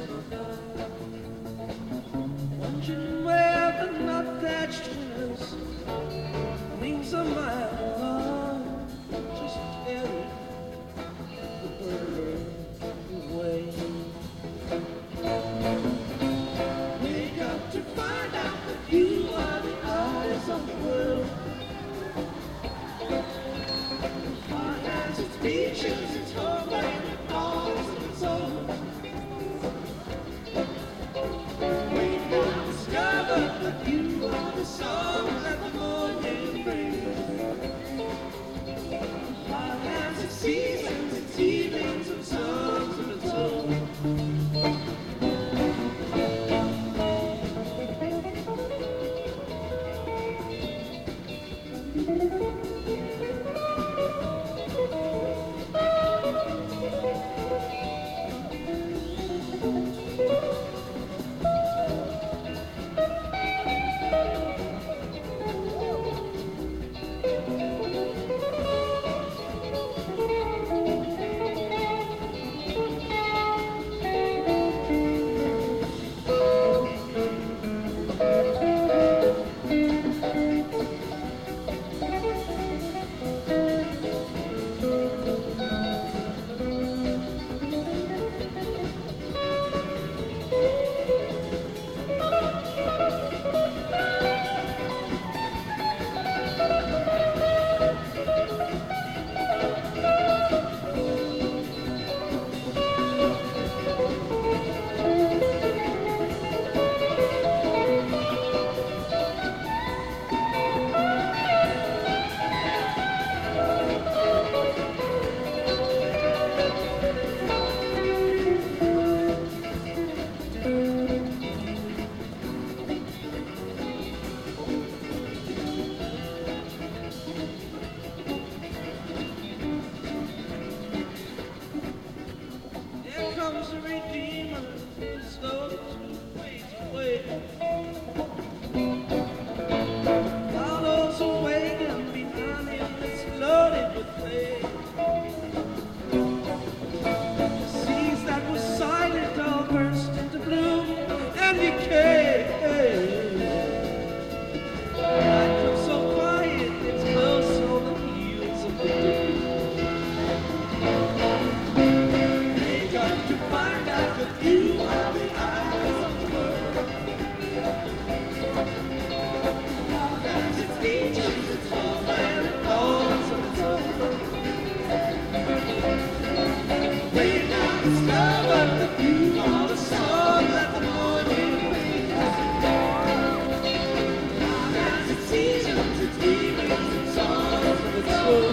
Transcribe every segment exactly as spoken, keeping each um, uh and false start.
Wondering where the not-thatched winners wings of my love just carry the bird away. Wake up to find out that you are the eyes of the world. Heart has its beaches, its homeland, its arms of its own. Wake up, discover that you are the song that the morning brings. Heart has its seasons, its evenings, and songs of its own. There comes a redeemer who's slow to fade away. Follows a wagon behind him that's loaded with clay. The seas that were silent all burst into bloom and decay. Night comes so quiet, it's close on the heels of the day. Wake up to find out that you are the eyes of the world. Love has its beaches, its homeland, and calls of its own. Wake up, discover that you are the song that the morning brings. Love has its seasons, its evenings, its songs of its own.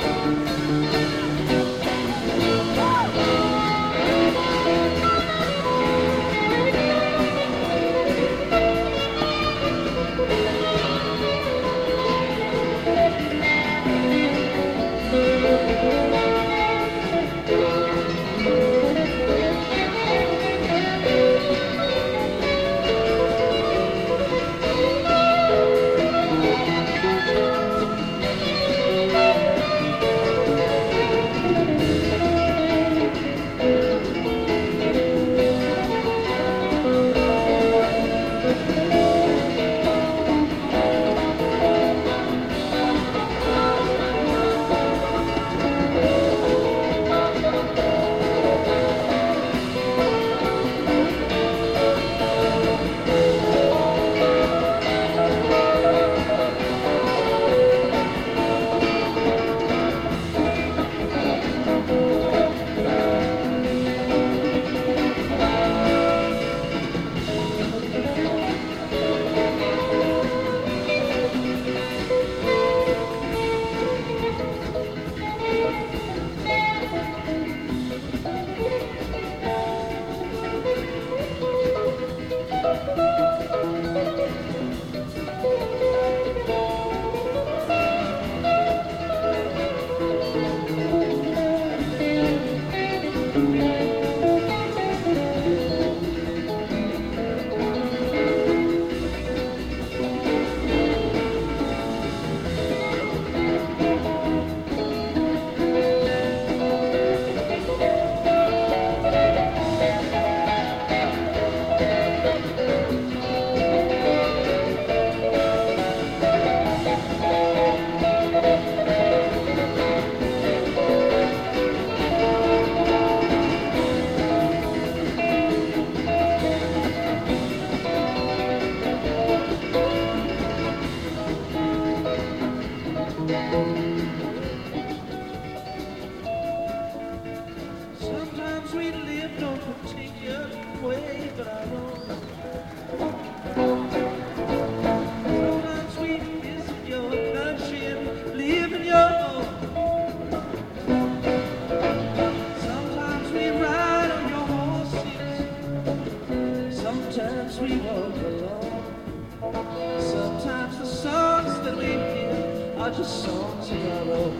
Sometimes we walk alone. Sometimes the songs that we hear are just songs of our own.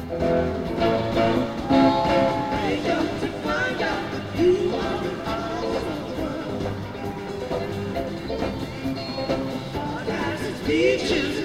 Wake up to find out that you are the eyes of the world. God has its beaches